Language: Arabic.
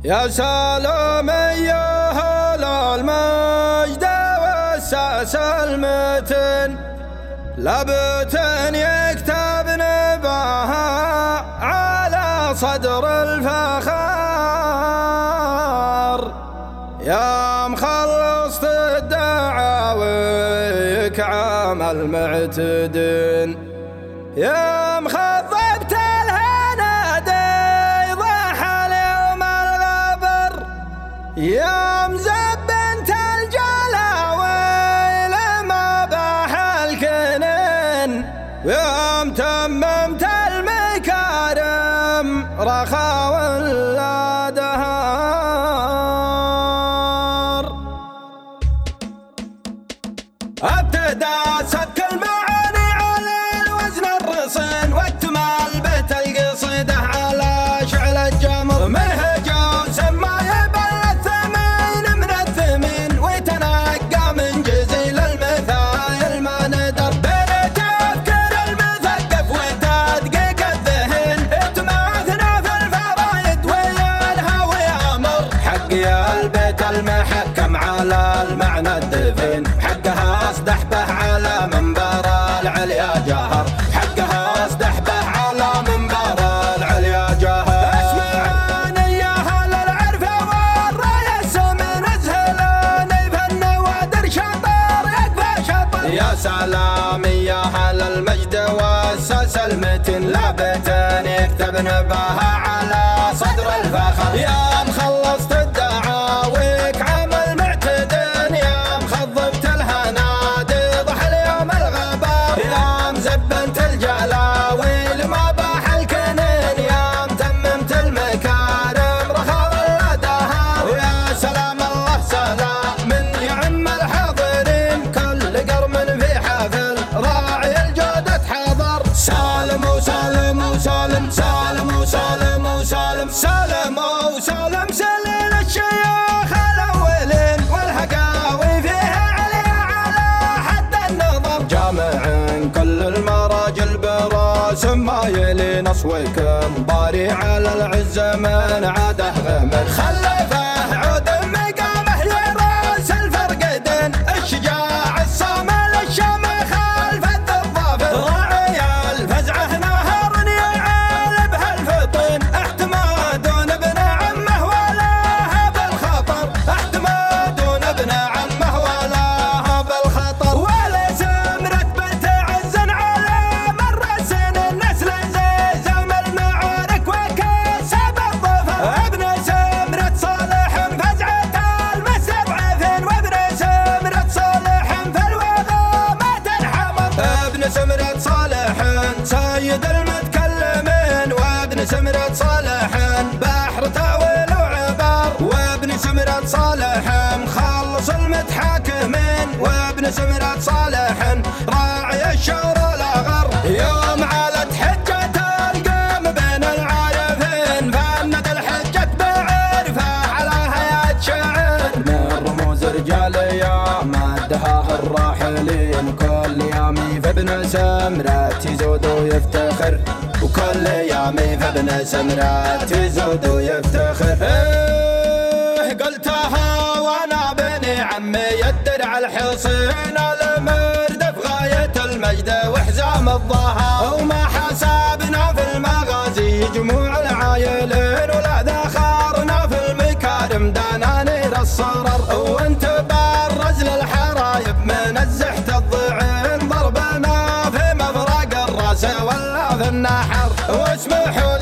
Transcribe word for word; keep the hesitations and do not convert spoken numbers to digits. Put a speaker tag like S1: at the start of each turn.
S1: يا سلام يا هل المجد والساس المتن، لبتن يكتب نباها على صدر الفخار. يا مخلص الدعاويك عمل معتدن، يا مخضبت الهنادي ضحى اليوم الغبر، يا مزبنت الجلاوي لما باح الكنن، يا متممت المكارم رخا ولا دهار. ابتدى سبك المعاني على الوزن الرصين، والتمال بيت القصيده على شعل الجمر، منهجه وسما يبل الثمين من الثمين، ويتنقى من جزيل المثايل ما ندر، بين تفكير المثقف وتدقيق الذهن، اتماثنا في الفرايد ويا الهوي امر. حقي البيت المحكم على المعنى الدفين، حقها اصدح به على منبر العليا جهر، حقها اصدح به على منبر العليا جهر. اسمعوني يا اهل العرفه والرايه السمن، اسهلوني فن وادر شطر يكفى شطر. يا سلام يا اهل المجد والساس المتن، لابتن يكتب نباها على صدر الفخر. يا مخلصت الدعاويك عمل معتدن، يا مخضبت الهنادي ضحى اليوم الغبار، يا مزبنت الجلاوي لما باح الكنن، يا متممت المكارم رخا ولا دهار. ويا سلام الله سلام من يعم الحاضرين، كل قرم في حفل راعي الجودة حضر. سالم وسالم وسالم سالم وسالم وسالم سالم وسالم سليل الشيوخ الاولين، والهقاوي فيها عليا على حد النظر، جامع كل المراجل براس ما يلي نصوكم، باري على العز من عاده غمر، خلفه عود مقامه لراس الفرقدين، الشجاع الصامل الشامخ خلف الظافر، راعي الفزعه نهر يعالبها الفطين، احتمادون ابن عمه ولاها بالخطر، احتمادون ابن عمه ولاها بالخطر. ولا سمرت بنت عز على مر السنين، نسل زيزم المعارك وكسب الظفر، ابن سمرة صالح فزعة المستضعفين، وابن سمرة صالح في الوغى ما تنحمر، ابن سمرة صالح سيد المتكلمين، وابن سمرة صالح بحر تاويل وعبار، وابن سمرة صالح مخلص المتحاكمين، وابن سمرة صالح راعي الشور الاغر. يوم علت حجة القوم بين العارفين، فند الحجة بعرفه على هيئة شعر، من رموز رجال يا مدها الراحلين، كل يامي فابن سمرة يزود ويفتخر، وكل يامي فابن سمرة يزود ويفتخر. ايه قلتها وانا بني عمي الدرع الحصين، المردف غاية المجد وحزام الظهر، وما حسابنا في المغازي جموع العايلين، ولا ذخرنا في المكارم دنانير الصرر، وانت برز للحرايب من الزحت الضعين، ضربنا في مفرق الراس ولا في النحر. واسمحوا